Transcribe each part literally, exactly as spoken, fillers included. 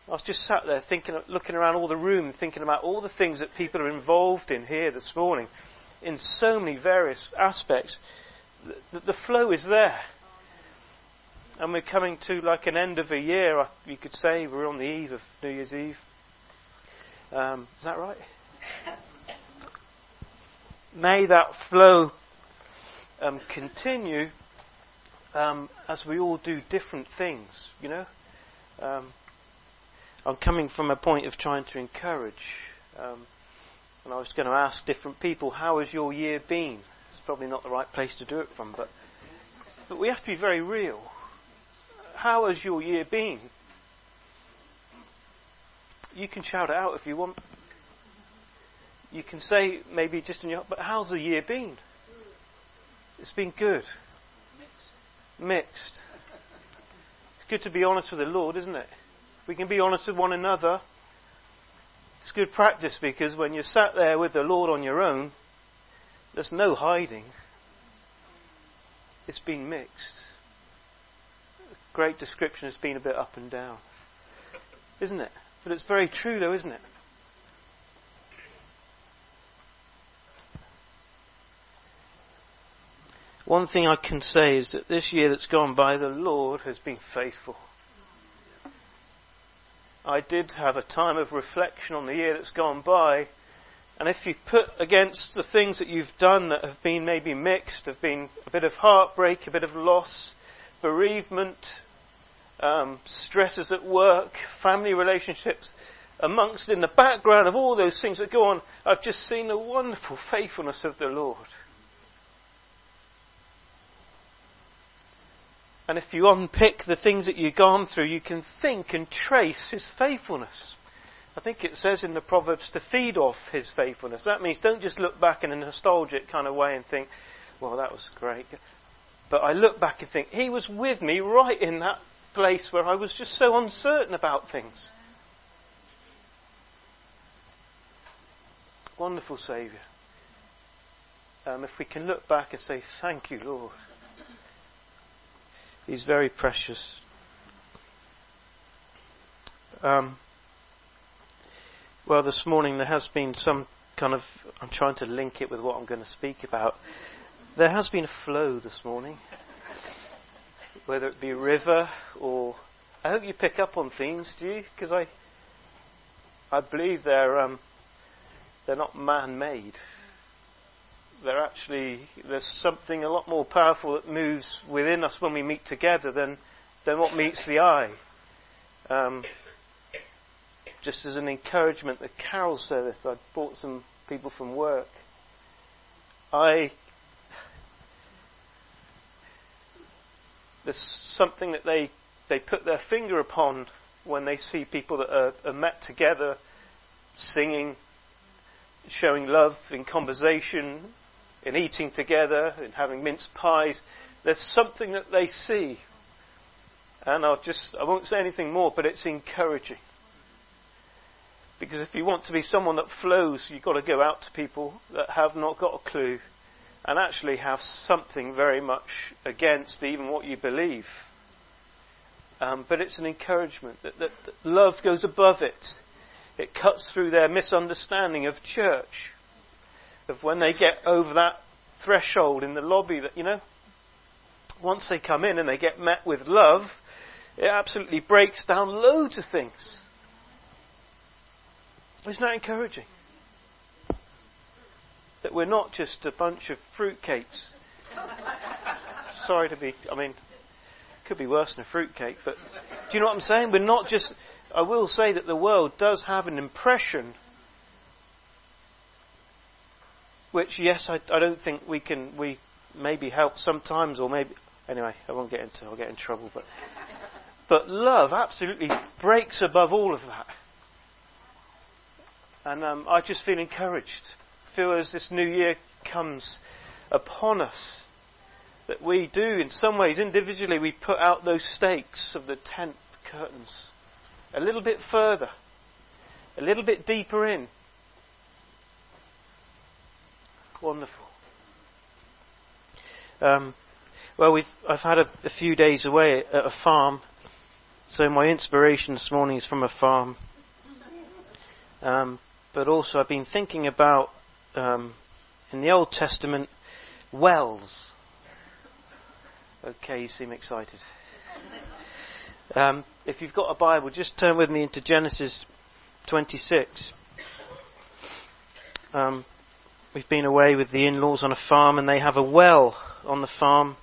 I was just sat there thinking, looking around all the room, thinking about all the things that people are involved in here this morning, in so many various aspects. The, the flow is there. And we're coming to like an end of a year, you could say. We're on the eve of New Year's Eve. Um, is that right? May that flow um, continue um, as we all do different things, you know. Um, I'm coming from a point of trying to encourage. Um, and I was going to ask different people, how has your year been? It's probably not the right place to do it from, but but we have to be very real. How has your year been? You can shout it out if you want. You can say maybe just in your, but how's the year been? It's been good. Mixed. Mixed. It's good to be honest with the Lord, isn't it? We can be honest with one another. It's good practice, because when you're sat there with the Lord on your own, there's no hiding. It's been mixed. Great description has been a bit up and down. Isn't it? But it's very true though, isn't it? One thing I can say is that this year that's gone by, the Lord has been faithful. I did have a time of reflection on the year that's gone by, and if you put against the things that you've done that have been maybe mixed, have been a bit of heartbreak, a bit of loss, bereavement, um, stresses at work, family relationships, amongst, in the background of all those things that go on, I've just seen the wonderful faithfulness of the Lord. And if you unpick the things that you've gone through, you can think and trace His faithfulness. I think it says in the Proverbs to feed off His faithfulness. That means don't just look back in a nostalgic kind of way and think, well, that was great. But I look back and think, He was with me right in that place where I was just so uncertain about things. Wonderful Saviour. Um, if we can look back and say, thank you, Lord. He's very precious. Um, well, this morning there has been some kind of, I'm trying to link it with what I'm going to speak about. There has been a flow this morning. Whether it be river or, I hope you pick up on themes, do you? Because I, I believe they're, um, they're not man-made. They're actually, there's something a lot more powerful that moves within us when we meet together than than what meets the eye. Um, just as an encouragement, the carol service, I brought some people from work. I there's something that they they put their finger upon when they see people that are, are met together, singing, showing love in conversation, in eating together, in having mince pies. There's something that they see. And I'll just, I won't say anything more, but it's encouraging. Because if you want to be someone that flows, you've got to go out to people that have not got a clue and actually have something very much against even what you believe. Um, but it's an encouragement that, that, that love goes above it. It cuts through their misunderstanding of church. Of when they get over that threshold in the lobby, that, you know, once they come in and they get met with love, it absolutely breaks down loads of things. Isn't that encouraging? That we're not just a bunch of fruitcakes. Sorry to be, I mean, it could be worse than a fruitcake, but do you know what I'm saying? We're not just, I will say that the world does have an impression, which, yes, I, I don't think we can, we maybe help sometimes, or maybe, anyway, I won't get into, I'll get in trouble, but, but love absolutely breaks above all of that. And um, I just feel encouraged. I feel as this new year comes upon us, that we do, in some ways, individually, we put out those stakes of the tent curtains a little bit further, a little bit deeper in. Wonderful. Um, well, we've I've had a, a few days away at a farm So my inspiration this morning is from a farm. Um, but also I've been thinking about, um, in the Old Testament, wells. Okay, you seem excited. Um, if you've got a Bible, just turn with me into Genesis twenty-six. Um, we've been away with the in-laws on a farm, and they have a well on the farm.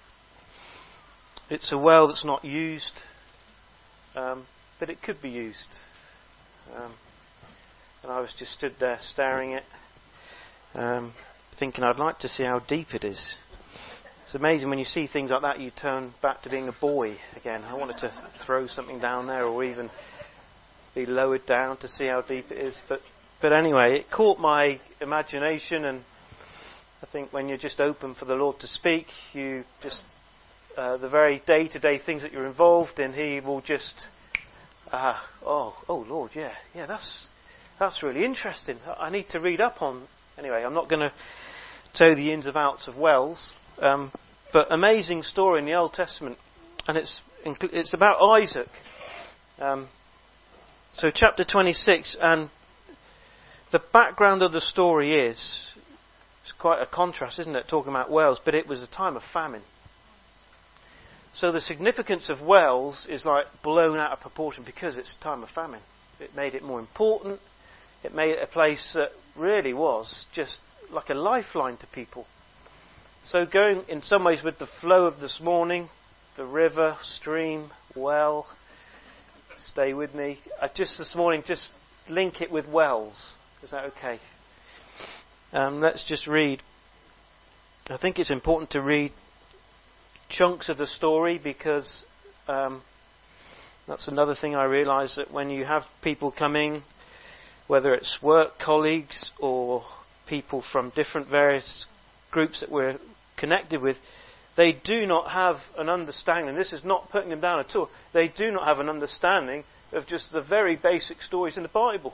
It's a well that's not used, um, but it could be used. Um, and I was just stood there staring at it, um, thinking I'd like to see how deep it is. It's amazing when you see things like that, you turn back to being a boy again. I wanted to throw something down there, or even be lowered down to see how deep it is. But but anyway, it caught my imagination, and I think when you're just open for the Lord to speak, you just uh, the very day-to-day things that you're involved in, He will just uh, oh oh Lord, yeah yeah that's that's really interesting. I need to read up on. Anyway, I'm not going to tell you the ins and outs of wells. Um, but amazing story in the Old Testament, and it's it's about Isaac. Um, so chapter twenty-six, and the background of the story is it's quite a contrast, isn't it? Talking about wells, but it was a time of famine. So the significance of wells is like blown out of proportion because it's a time of famine. It made it more important. It made it a place that really was just like a lifeline to people. So going in some ways with the flow of this morning, the river, stream, well, stay with me. I just this morning just link it with wells. Is that okay? Um, let's just read. I think it's important to read chunks of the story because um, that's another thing I realise, that when you have people coming, whether it's work colleagues or people from different various groups that we're connected with, they do not have an understanding. This is not putting them down at all. They do not have an understanding of just the very basic stories in the Bible.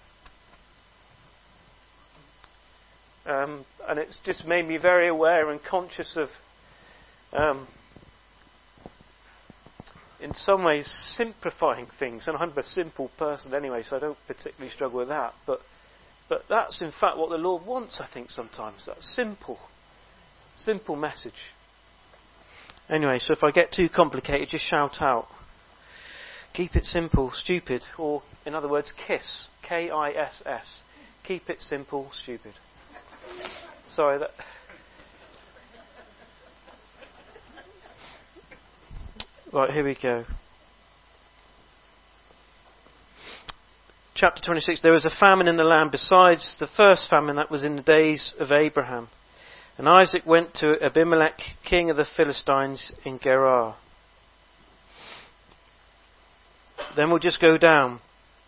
Um, and it's just made me very aware and conscious of, um, in some ways, simplifying things. And I'm a simple person anyway, so I don't particularly struggle with that. But But that's in fact what the Lord wants, I think, sometimes. That simple, simple message. Anyway, so if I get too complicated, just shout out. Keep it simple, stupid. Or, in other words, KISS. K I S S. Keep it simple, stupid. Sorry, that... Right, here we go. Chapter twenty-six, there was a famine in the land besides the first famine that was in the days of Abraham. And Isaac went to Abimelech, king of the Philistines, in Gerar. Then we'll just go down.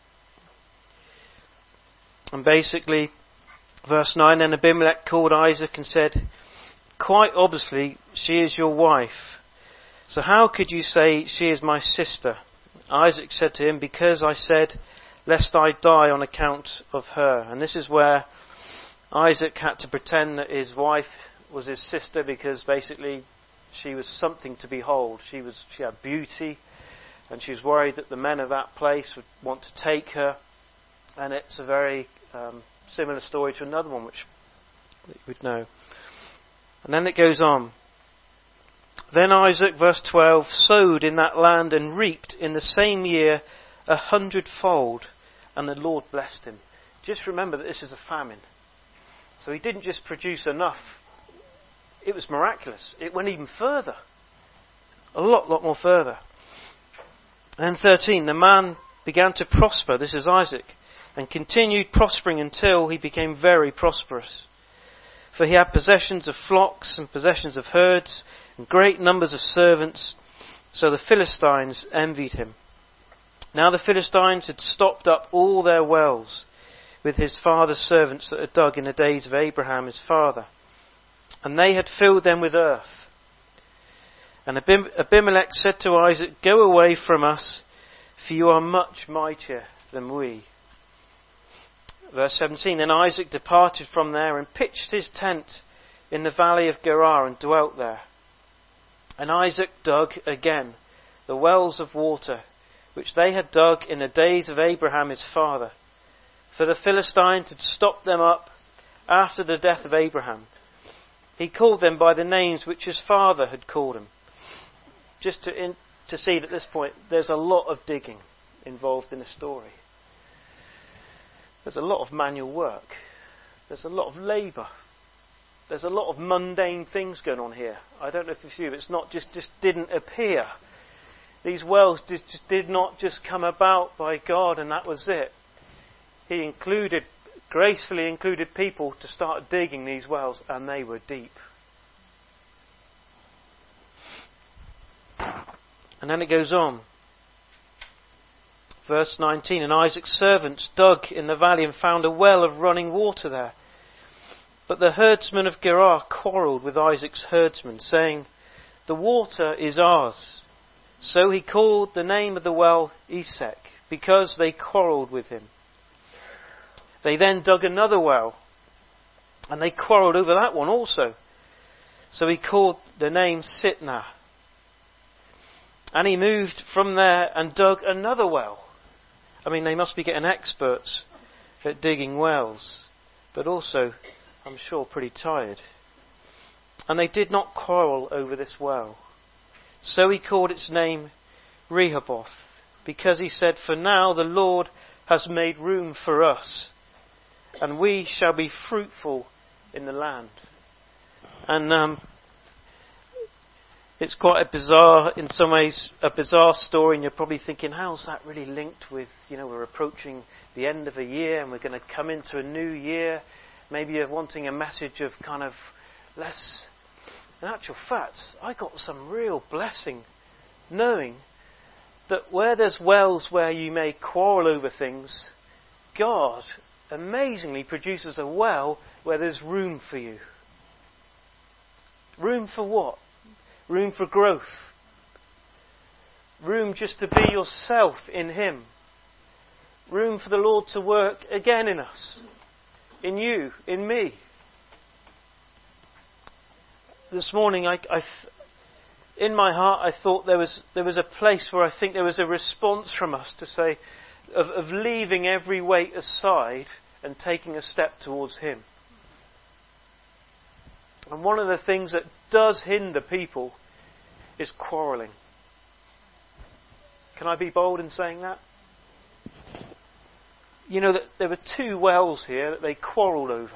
And basically, verse nine, then Abimelech called Isaac and said, quite obviously, she is your wife. So how could you say she is my sister? Isaac said to him, because I said, lest I die on account of her. And this is where Isaac had to pretend that his wife was his sister, because basically she was something to behold. She was she had beauty, and she was worried that the men of that place would want to take her. And it's a very um, similar story to another one which you would know. And then it goes on. Then Isaac, verse twelve, sowed in that land and reaped in the same year a hundredfold, and the Lord blessed him. Just remember that this is a famine. So he didn't just produce enough. It was miraculous. It went even further. A lot, lot more further. And thirteen, the man began to prosper, this is Isaac, and continued prospering until he became very prosperous. For he had possessions of flocks and possessions of herds and great numbers of servants, so the Philistines envied him. Now the Philistines had stopped up all their wells with his father's servants that had dug in the days of Abraham his father, and they had filled them with earth. And Abim- Abimelech said to Isaac, go away from us, for you are much mightier than we. Verse seventeen, then Isaac departed from there and pitched his tent in the valley of Gerar and dwelt there. And Isaac dug again the wells of water, which they had dug in the days of Abraham his father. For the Philistines had stopped them up after the death of Abraham. He called them by the names which his father had called them. Just to, in, to see at this point, there's a lot of digging involved in the story. There's a lot of manual work. There's a lot of labour. There's a lot of mundane things going on here. I don't know if you, it's not just, just didn't appear. These wells just, just did not just come about by God and that was it. He included, gracefully included people to start digging these wells, and they were deep. And then it goes on. Verse nineteen, and Isaac's servants dug in the valley and found a well of running water there. But the herdsmen of Gerar quarrelled with Isaac's herdsmen, saying, the water is ours. So he called the name of the well Esek, because they quarrelled with him. They then dug another well, and they quarrelled over that one also. So he called the name Sitnah. And he moved from there and dug another well. I mean, they must be getting experts at digging wells, but also, I'm sure, pretty tired. And they did not quarrel over this well. So he called its name Rehoboth, because he said, for now the Lord has made room for us, and we shall be fruitful in the land. And um, it's quite a bizarre, in some ways, a bizarre story, and you're probably thinking, how's that really linked with, you know, we're approaching the end of a year and we're going to come into a new year. Maybe you're wanting a message of kind of less. In actual fact, I got some real blessing knowing that where there's wells where you may quarrel over things, God amazingly produces a well where there's room for you. Room for what? Room for growth. Room just to be yourself in Him. Room for the Lord to work again in us. In you, in me. This morning, I, I, in my heart, I thought there was there was a place where I think there was a response from us to say, of, of leaving every weight aside and taking a step towards Him. And one of the things that does hinder people is quarrelling. Can I be bold in saying that? You know that there were two wells here that they quarrelled over.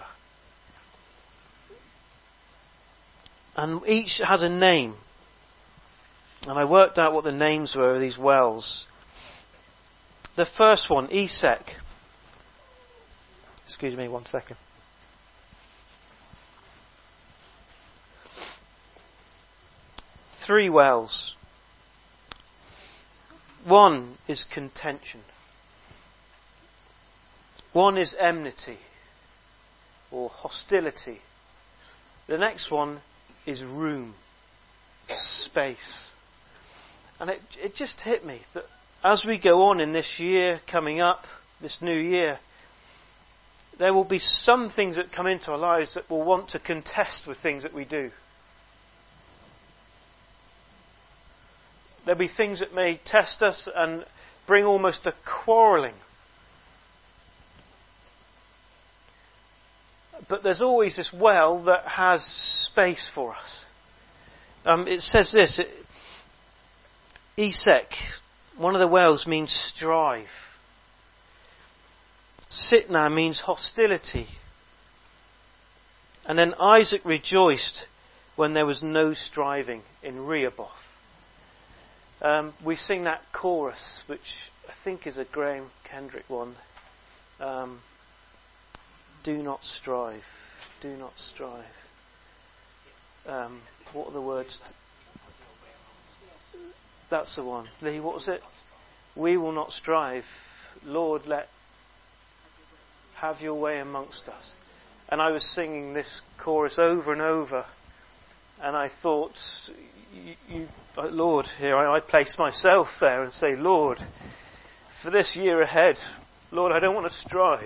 And each has a name. And I worked out what the names were of these wells. The first one, Esek. Excuse me one second. Three wells. One is contention. One is enmity or hostility. The next one is room, space. And it, it just hit me that as we go on in this year coming up, this new year, there will be some things that come into our lives that will want to contest with things that we do. There'll be things that may test us and bring almost a quarrelling. But there's always this well that has space for us. Um, it says this, it, Esek, one of the wells means strive. Sitnah means hostility. And then Isaac rejoiced when there was no striving in Rehoboth. Um, we sing that chorus, which I think is a Graham Kendrick one. Um, do not strive. Do not strive. Um, what are the words? T- That's the one. Lee, what was it? We will not strive. Lord, let have your way amongst us. And I was singing this chorus over and over. And I thought, you, you, Lord, here I, I place myself there and say, Lord, for this year ahead, Lord, I don't want to strive.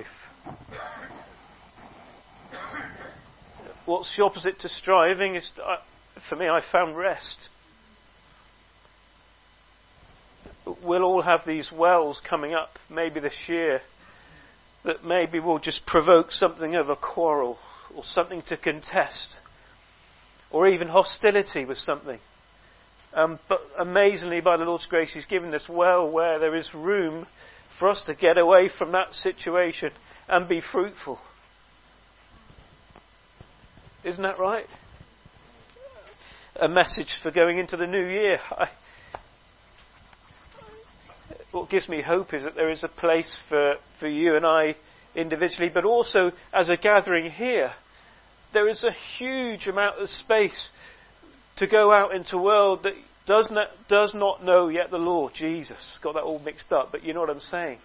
What's the opposite to striving? Is uh, for me, I found rest. we'll all have these wells coming up, maybe this year, that maybe will just provoke something of a quarrel or something to contest or even hostility with something. Um, but amazingly, by the Lord's grace, He's given this well where there is room for us to get away from that situation and be fruitful. Isn't that right? A message for going into the new year. I, what gives me hope is that there is a place for, for you and I individually, but also as a gathering here. There is a huge amount of space to go out into a world that does not, does not know yet the Lord Jesus. Got that all mixed up, but you know what I'm saying.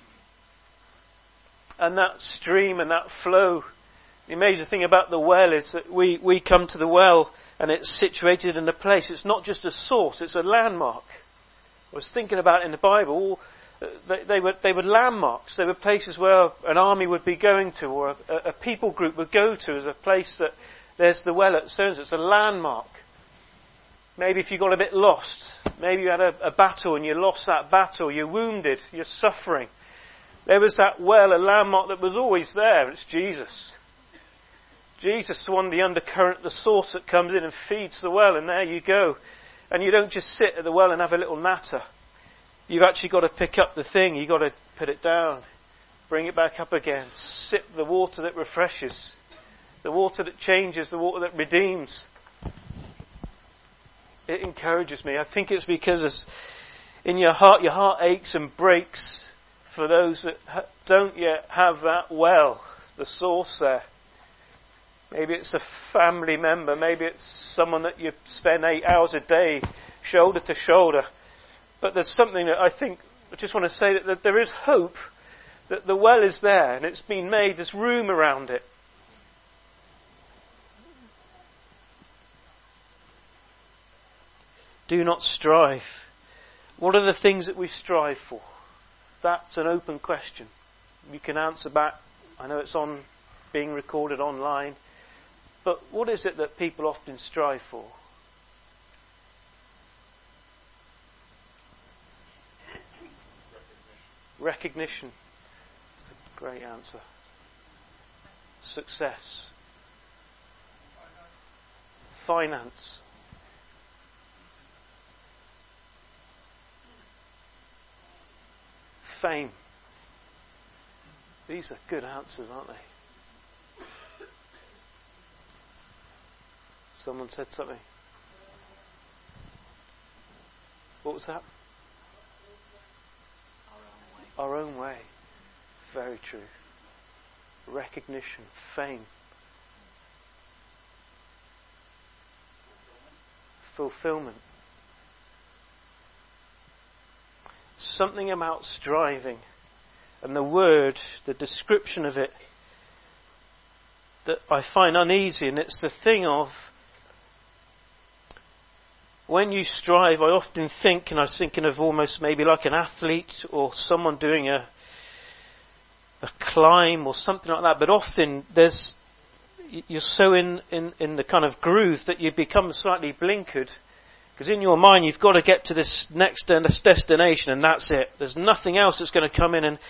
And that stream and that flow, the amazing thing about the well is that we, we come to the well and it's situated in a place. It's not just a source, it's a landmark. I was thinking about it in the Bible, they, they, were, they were landmarks. They were places where an army would be going to, or a, a people group would go to, as a place that there's the well at so-and-so. It's a landmark. Maybe if you got a bit lost, maybe you had a, a battle and you lost that battle, you're wounded, you're suffering. There was that well, a landmark that was always there. It's Jesus. Jesus, the one, the undercurrent, the source that comes in and feeds the well, and there you go. And you don't just sit at the well and have a little natter. You've actually got to pick up the thing. You've got to put it down, bring it back up again, sip the water that refreshes, the water that changes, the water that redeems. It encourages me. I think it's because it's in your heart, your heart aches and breaks for those that ha- don't yet have that well, the source there. Maybe it's a family member. Maybe it's someone that you spend eight hours a day, shoulder to shoulder. But there's something that I think, I just want to say that, that there is hope, that the well is there and it's been made, there's room around it. Do not strive. What are the things that we strive for? That's an open question. You can answer back. I know it's on, being recorded online. But what is it that people often strive for? Recognition. That's a great answer. Success. Finance. Fame. These are good answers, aren't they? Someone said something. What was that? Our own way. Our own way. Very true. Recognition, fame. Fulfillment. Something about striving and the word, the description of it, that I find uneasy, and it's the thing of when you strive. I often think, and I was thinking of almost maybe like an athlete or someone doing a a climb or something like that, but often there's you're so in, in, in the kind of groove that you become slightly blinkered. Because in your mind you've got to get to this next destination and that's it. There's nothing else that's going to come in. And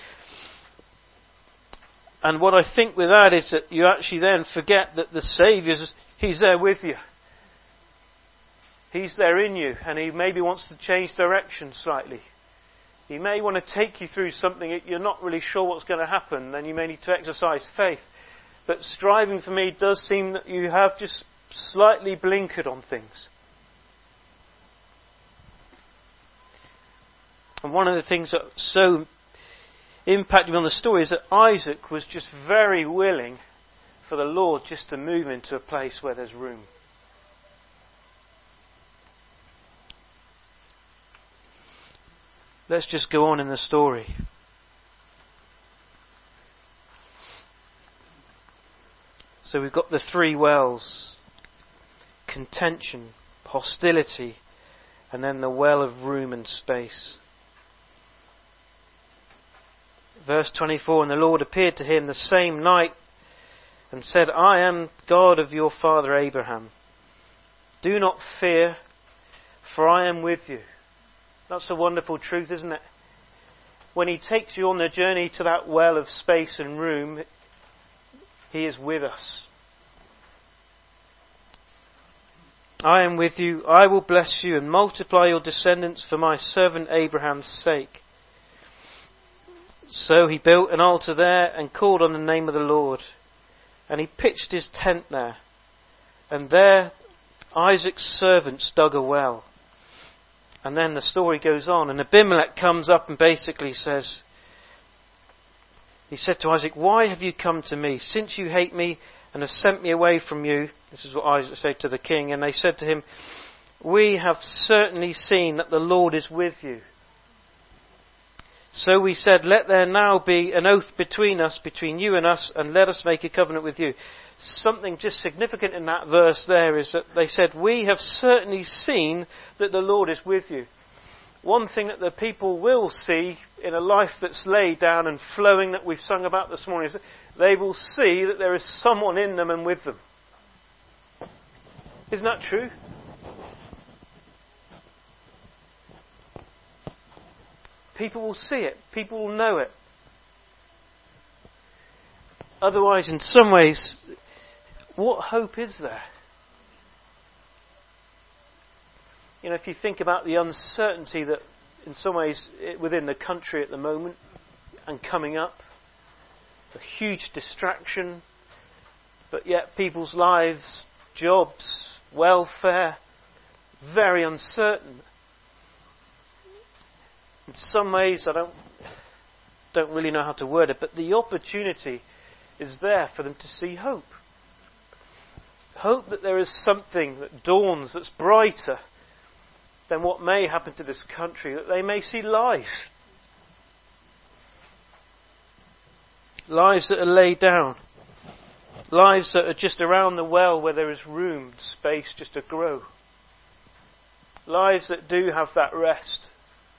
and what I think with that is that you actually then forget that the Saviour's, He's there with you. He's there in you, and He maybe wants to change direction slightly. He may want to take you through something that you're not really sure what's going to happen, then you may need to exercise faith. But striving for me does seem that you have just slightly blinkered on things. And one of the things that so impacted me on the story is that Isaac was just very willing for the Lord just to move into a place where there's room. Let's just go on in the story. So we've got the three wells: contention, hostility, and then the well of room and space. Verse twenty-four, and the Lord appeared to him the same night and said, I am God of your father Abraham. Do not fear, for I am with you, That's a wonderful truth, isn't it? When he takes you on the journey to that well of space and room, he is with us. I am with you, I will bless you and multiply your descendants for my servant Abraham's sake. So he built an altar there and called on the name of the Lord. And he pitched his tent there. And there Isaac's servants dug a well. And then the story goes on, and Abimelech comes up and basically says, he said to Isaac, why have you come to me? Since you hate me and have sent me away from you. This is what Isaac said to the king. And they said to him, we have certainly seen that the Lord is with you. So we said, let there now be an oath between us, between you and us, and let us make a covenant with you. Something just significant in that verse there is that they said, we have certainly seen that the Lord is with you. One thing that the people will see in a life that's laid down and flowing that we've sung about this morning is that they will see that there is someone in them and with them. Isn't that true? People will see it. People will know it. Otherwise, in some ways, what hope is there? You know, if you think about the uncertainty that, in some ways, within the country at the moment and coming up, a huge distraction, but yet people's lives, jobs, welfare, very uncertain. In some ways, I don't don't really know how to word it, but the opportunity is there for them to see hope. Hope that there is something that dawns that's brighter than what may happen to this country, that they may see life. Lives that are laid down. Lives that are just around the well where there is room, space just to grow. Lives that do have that rest.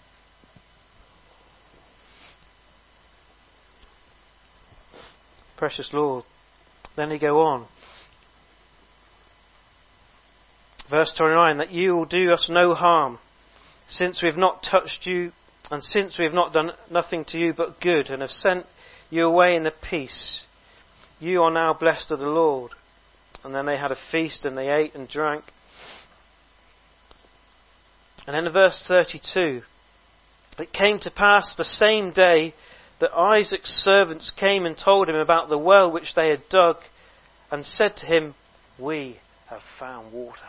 Precious Lord. Then we go on. Verse twenty-nine, that you will do us no harm, since we have not touched you, and since we have not done nothing to you but good, and have sent you away in the peace. You are now blessed of the Lord. And then they had a feast, and they ate and drank. And then in verse thirty-two, it came to pass the same day that Isaac's servants came and told him about the well which they had dug, and said to him, we have found water.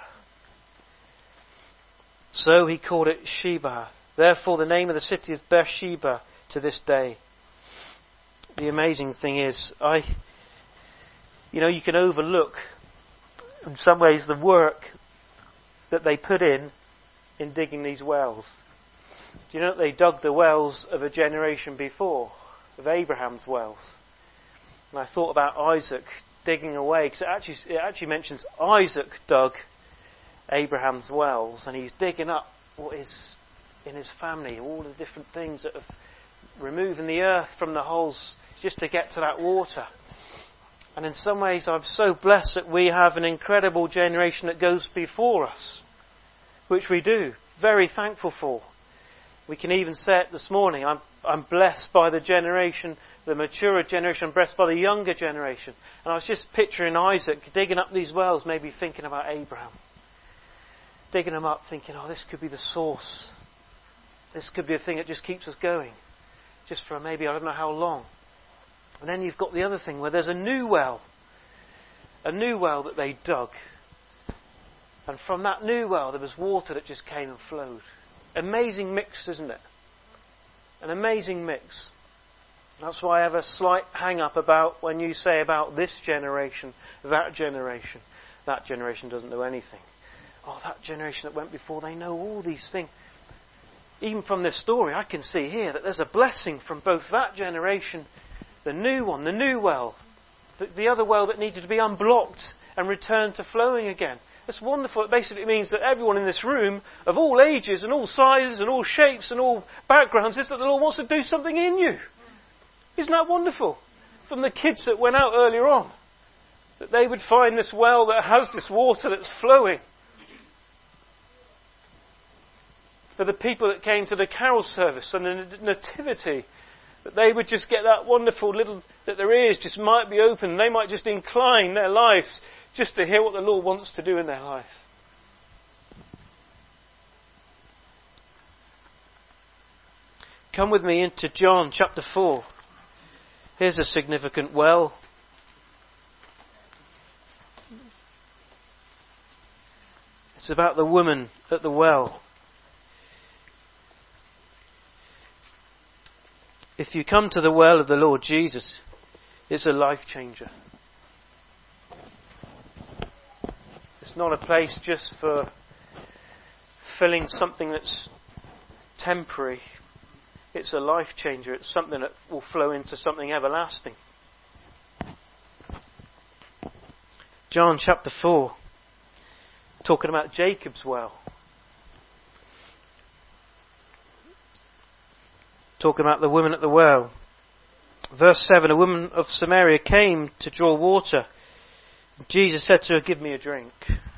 So he called it Sheba. Therefore the name of the city is Beersheba to this day. The amazing thing is, I, you know, you can overlook in some ways the work that they put in in digging these wells. Do you know that they dug the wells of a generation before, of Abraham's wells? And I thought about Isaac digging away, because it actually, it actually mentions Isaac dug Abraham's wells, and he's digging up what is in his family, all the different things that have removing the earth from the holes just to get to that water. And in some ways I'm so blessed that we have an incredible generation that goes before us, which we do, very thankful for. We can even say it this morning, I'm, I'm blessed by the generation, the maturer generation, I'm blessed by the younger generation. And I was just picturing Isaac digging up these wells, maybe thinking about Abraham. Digging them up, thinking, oh, this could be the source. This could be a thing that just keeps us going. Just for maybe, I don't know how long. And then you've got the other thing where there's a new well. A new well that they dug. And from that new well there was water that just came and flowed. Amazing mix, isn't it? An amazing mix. That's why I have a slight hang-up about when you say about this generation, that generation. That generation doesn't know anything. Oh, that generation that went before, they know all these things. Even from this story, I can see here that there's a blessing from both that generation, the new one, the new well, the, the other well that needed to be unblocked and returned to flowing again. It's wonderful. It basically means that everyone in this room, of all ages and all sizes and all shapes and all backgrounds, is that the Lord wants to do something in you. Isn't that wonderful? From the kids that went out earlier on, that they would find this well that has this water that's flowing. for the people that came to the carol service and the nativity, that they would just get that wonderful little, that their ears just might be open, they might just incline their lives just to hear what the Lord wants to do in their life. Come with me into John chapter four. Here's a significant well. It's about the woman at the well. If you come to the well of the Lord Jesus, it's a life changer. It's not a place just for filling something that's temporary. It's a life changer. It's something that will flow into something everlasting. John chapter four, talking about Jacob's well. Talking about the woman at the well. Verse seven, a woman of Samaria came to draw water. Jesus said to her, "Give me a drink."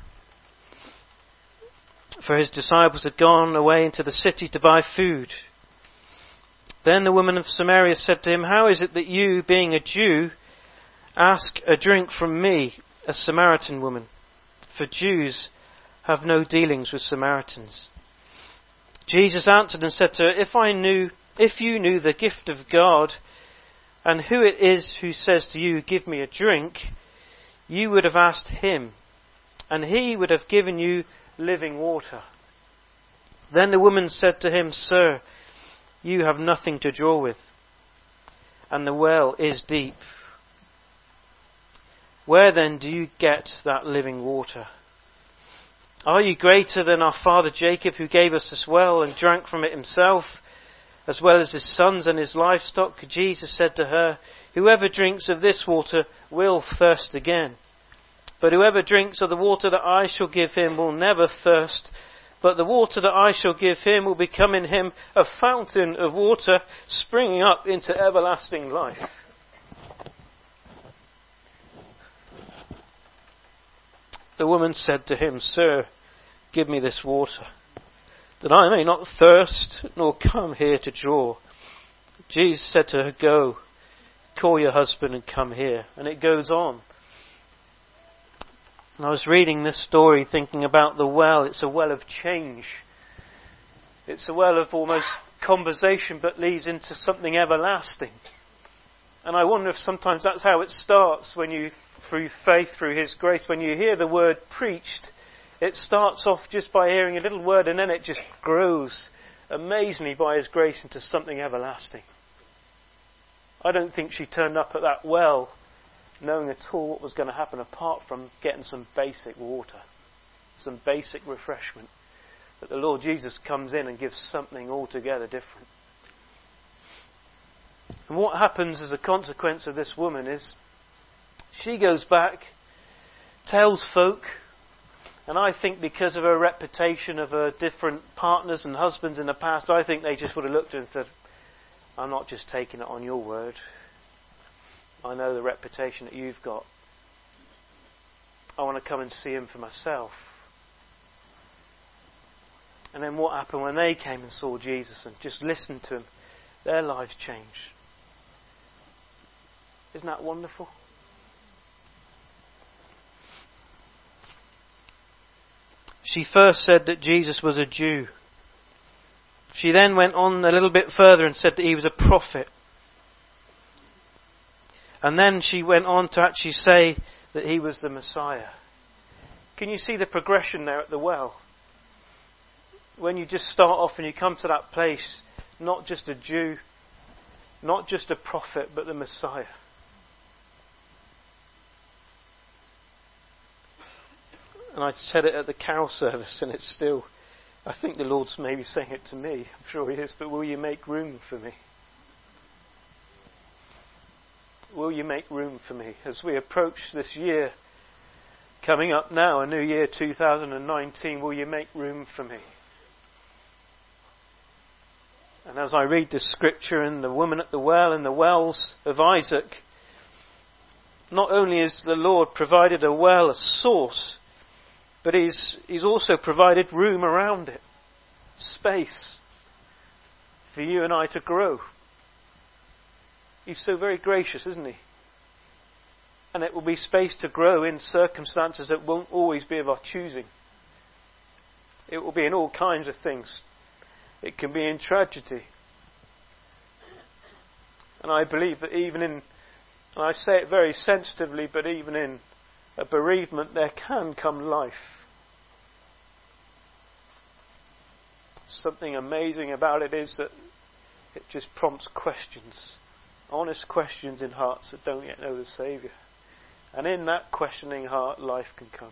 For his disciples had gone away into the city to buy food. Then the woman of Samaria said to him, "How is it that you, being a Jew, ask a drink from me, a Samaritan woman? For Jews have no dealings with Samaritans." Jesus answered and said to her, If I knew, if you knew the gift of God, and who it is who says to you, 'Give me a drink,' you would have asked him, and he would have given you living water." Then the woman said to him, "Sir, you have nothing to draw with, and the well is deep. Where then do you get that living water? Are you greater than our father Jacob, who gave us this well and drank from it himself, as well as his sons and his livestock?" Jesus said to her, "Whoever drinks of this water will thirst again. But whoever drinks of the water that I shall give him will never thirst. But the water that I shall give him will become in him a fountain of water springing up into everlasting life." The woman said to him, "Sir, give me this water, that I may not thirst, nor come here to draw." Jesus said to her, "Go, call your husband and come here." And it goes on. And I was reading this story thinking about the well. It's a well of change. It's a well of almost conversation, but leads into something everlasting. And I wonder if sometimes that's how it starts when you, through faith, through His grace, when you hear the word preached, it starts off just by hearing a little word, and then it just grows amazingly by His grace into something everlasting. I don't think she turned up at that well knowing at all what was going to happen, apart from getting some basic water, some basic refreshment. But the Lord Jesus comes in and gives something altogether different. And what happens as a consequence of this woman is she goes back, tells folk, and I think because of her reputation of her different partners and husbands in the past, I think they just would have looked at her and said, "I'm not just taking it on your word. I know the reputation that you've got. I want to come and see him for myself." And then what happened when they came and saw Jesus and just listened to him? Their lives changed. Isn't that wonderful? She first said that Jesus was a Jew. She then went on a little bit further and said that he was a prophet. And then she went on to actually say that he was the Messiah. Can you see the progression there at the well? When you just start off and you come to that place, not just a Jew, not just a prophet, but the Messiah. And I said it at the carol service, and it's still, I think the Lord's maybe saying it to me. I'm sure He is, but will you make room for me? Will you make room for me? As we approach this year, coming up now, a new year two thousand nineteen, will you make room for me? And as I read this scripture and the woman at the well and the wells of Isaac, not only has the Lord provided a well, a source, but He's, he's also provided room around it. space for you and I to grow. He's so very gracious, isn't he? And it will be space to grow in circumstances that won't always be of our choosing. It will be in all kinds of things. It can be in tragedy. And I believe that even in, and I say it very sensitively, but even in a bereavement there can come life. Something amazing about it is that it just prompts questions. Honest questions in hearts that don't yet know the Saviour. And in that questioning heart, life can come.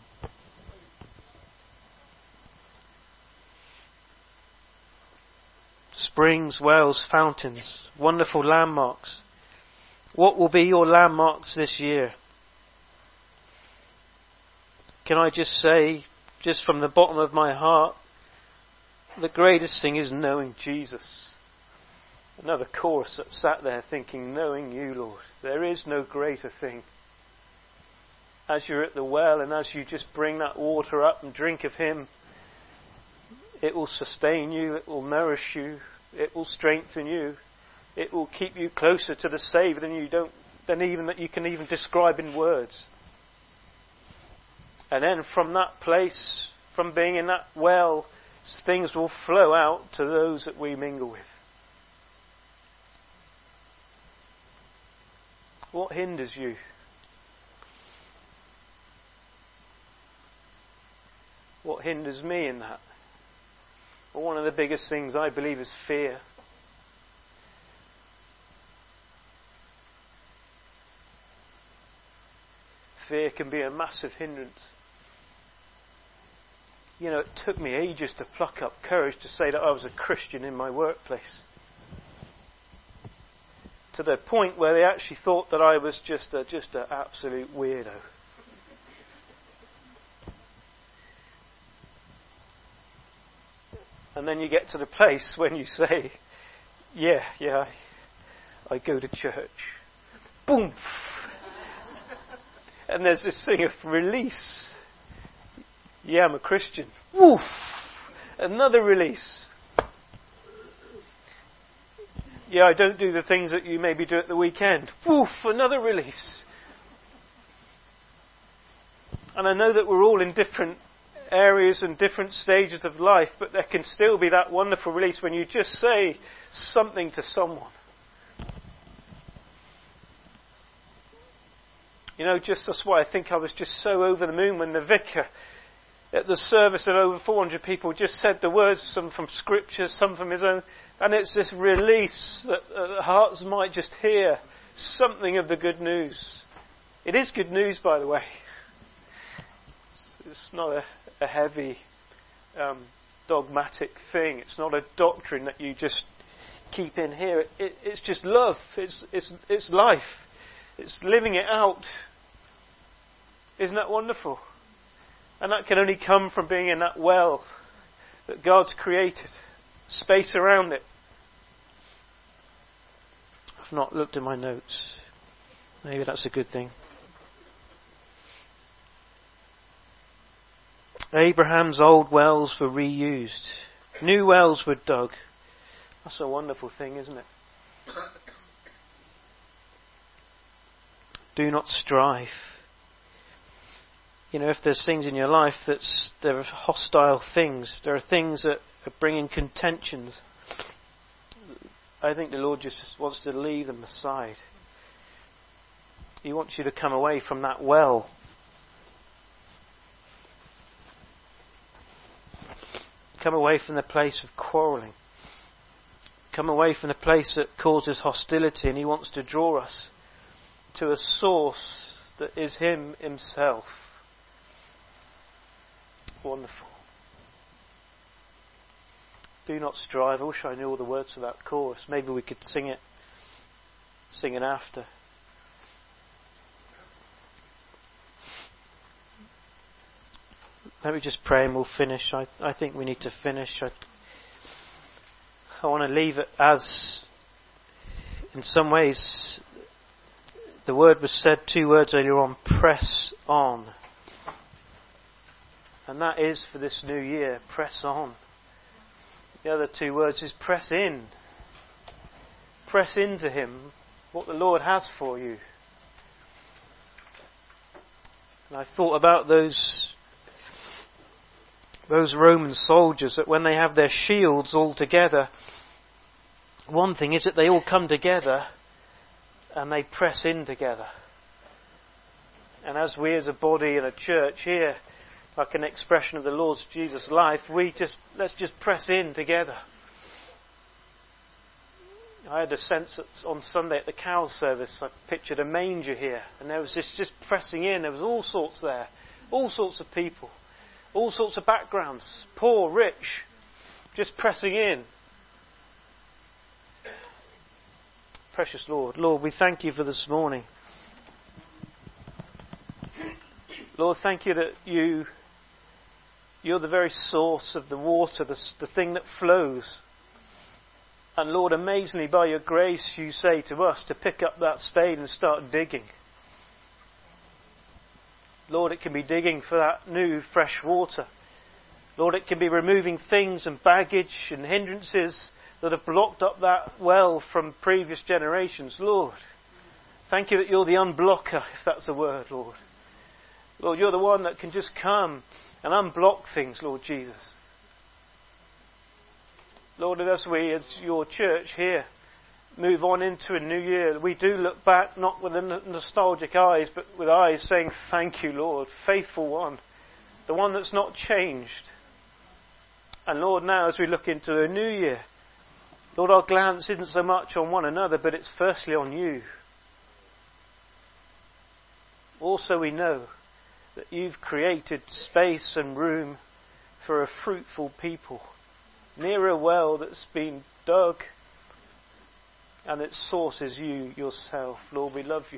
Springs, wells, fountains, wonderful landmarks. What will be your landmarks this year? Can I just say, just from the bottom of my heart, the greatest thing is knowing Jesus. Another chorus that sat there thinking, knowing you, Lord. There is no greater thing. As you're at the well and as you just bring that water up and drink of Him, it will sustain you, it will nourish you, it will strengthen you, it will keep you closer to the Saviour than you don't, than even that you can even describe in words. And then from that place, from being in that well, things will flow out to those that we mingle with. What hinders you? What hinders me in that? Well, one of the biggest things I believe is fear. Fear can be a massive hindrance. You know, it took me ages to pluck up courage to say that I was a Christian in my workplace. To the point where they actually thought that I was just a, just an absolute weirdo. And then you get to the place when you say, yeah, yeah, I, I go to church. Boom! And there's this thing of release. Yeah, I'm a Christian. Woof! Another release. Yeah, I don't do the things that you maybe do at the weekend. Woof! Another release. And I know that we're all in different areas and different stages of life, but there can still be that wonderful release when you just say something to someone. You know, just that's why I think I was just so over the moon when the vicar at the service of over four hundred people just said the words, some from Scripture, some from his own, and it's this release that uh, hearts might just hear something of the good news. It is good news, by the way. It's not a, a heavy, um, dogmatic thing. It's not a doctrine that you just keep in here. It, it, it's just love. It's, it's, it's life. It's living it out. Isn't that wonderful? And that can only come from being in that well that God's created. Space around it. I've not looked at my notes. Maybe that's a good thing. Abraham's old wells were reused. New wells were dug. That's a wonderful thing, isn't it? Do not strive. You know, if there's things in your life that's, there are hostile things, there are things that are bringing contentions, I think the Lord just wants to leave them aside. He wants you to come away from that well. Come away from the place of quarrelling. Come away from the place that causes hostility, and He wants to draw us to a source that is Him Himself. Wonderful. Do not strive. I wish I knew all the words of that chorus. Maybe we could sing it. Sing it after. Let me just pray and we'll finish. I, I think we need to finish. I, I want to leave it as, in some ways, the word was said, two words earlier on, press on. And that is for this new year, press on. The other two words is press in. Press into Him, what the Lord has for you. And I thought about those those Roman soldiers, that when they have their shields all together, one thing is that they all come together and they press in together. And as we as a body and a church here, like an expression of the Lord Jesus' life, we just, let's just press in together. I had a sense that on Sunday at the cow service, I pictured a manger here, and there was this just pressing in. There was all sorts there, all sorts of people, all sorts of backgrounds, poor, rich, just pressing in. Precious Lord, Lord, we thank you for this morning. Lord, thank you that you, you're the very source of the water, the, the thing that flows. And Lord, amazingly by your grace, you say to us to pick up that spade and start digging. Lord, it can be digging for that new fresh water. Lord, it can be removing things and baggage and hindrances that have blocked up that well from previous generations. Lord, thank you that you're the unblocker, if that's a word, Lord. Lord, you're the one that can just come and unblock things, Lord Jesus. Lord, and as we, as your church here, move on into a new year, we do look back not with nostalgic eyes, but with eyes saying, thank you, Lord, faithful one, the one that's not changed. And Lord, now as we look into a new year, Lord, our glance isn't so much on one another, but it's firstly on you. Also we know that you've created space and room for a fruitful people, near a well that's been dug, and its source is you yourself. Lord, we love you.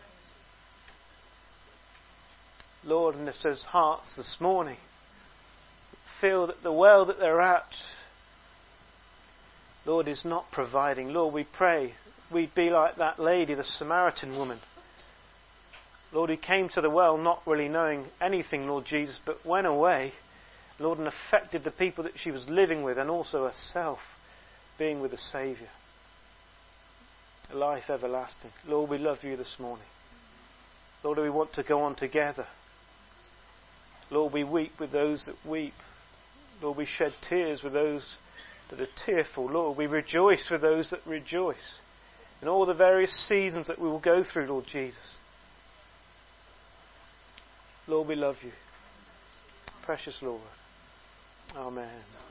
Lord, and if there's hearts this morning feel that the well that they're at, Lord, is not providing, Lord, we pray we'd be like that lady, the Samaritan woman, Lord, who came to the well not really knowing anything, Lord Jesus, but went away, Lord, and affected the people that she was living with, and also herself being with the Saviour. A life everlasting. Lord, we love you this morning. Lord, we want to go on together. Lord, we weep with those that weep. Lord, we shed tears with those that are tearful. Lord, we rejoice with those that rejoice. In all the various seasons that we will go through, Lord Jesus. Lord, we love you. Precious Lord. Amen.